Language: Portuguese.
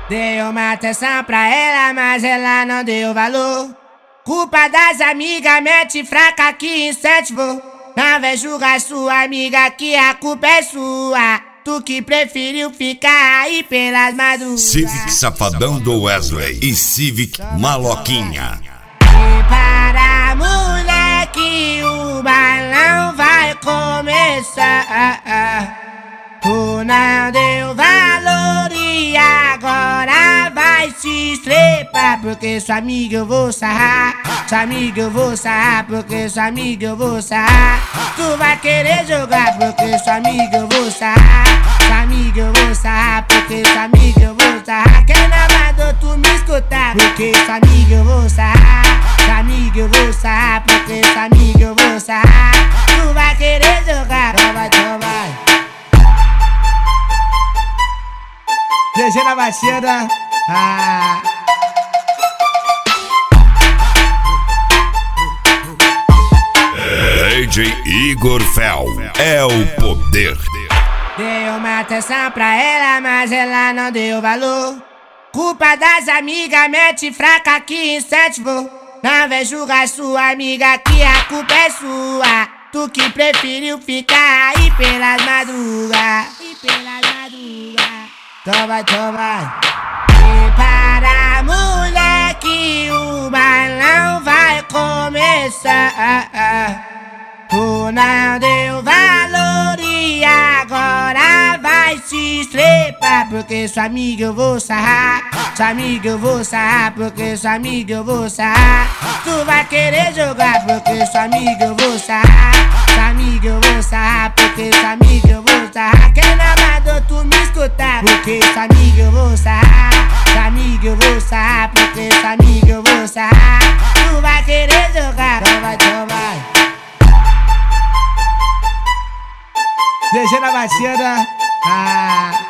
Dei uma atenção pra ela, mas ela não deu valor. Culpa das amigas, mete fraca que incentivou. Não vem julgar sua amiga que a culpa é sua. Tu que preferiu ficar aí pelas madrugadas. Civic Safadão do Wesley e Civic Maloquinha. Prepara, moleque, o balão vai começar. Tu não deu valor e agora vai se estrepar. Porque sua amiga eu vou sarrar. Sua amiga eu vou sarrar. Porque sua amiga eu vou sarrar. Tu vai querer jogar. Porque sua amiga eu vou sarrar. Sua amiga eu vou sarrar. Porque sua amiga eu vou sarrar. Quem não mandou tu me escutar? Porque sua amiga eu vou sarrar. Sua amiga eu vou sarrar. Porque sua amiga eu vou sarrar. Tu vai querer jogar. Então vai. GG na batida. DJ Igor Fel é o poder. Dei uma atenção pra ela, mas ela não deu valor. Culpa das amigas, mete fraca que incentivou. Não vem julgar sua amiga que a culpa é sua. Tu que preferiu ficar aí pelas madrugadas. Então vai. Prepara, moleque, o balão vai começar. Tu não deu valor e agora vai se estrepar. Porque sua amiga eu vou sarrar. Sua amiga eu vou sarrar. Porque sua amiga eu vou sarrar. Tu vai querer jogar. Porque sua amiga eu vou sarrar. Sua amiga eu vou sarrar. Porque sua amiga eu vou sarrar. Quem não mandou tu me escutar? Porque sua amiga eu vou sarrar. Sua amiga eu vou sarrar. Porque sua amiga eu vou sarrar. Tu vai querer jogar. Então vai. GG na batida.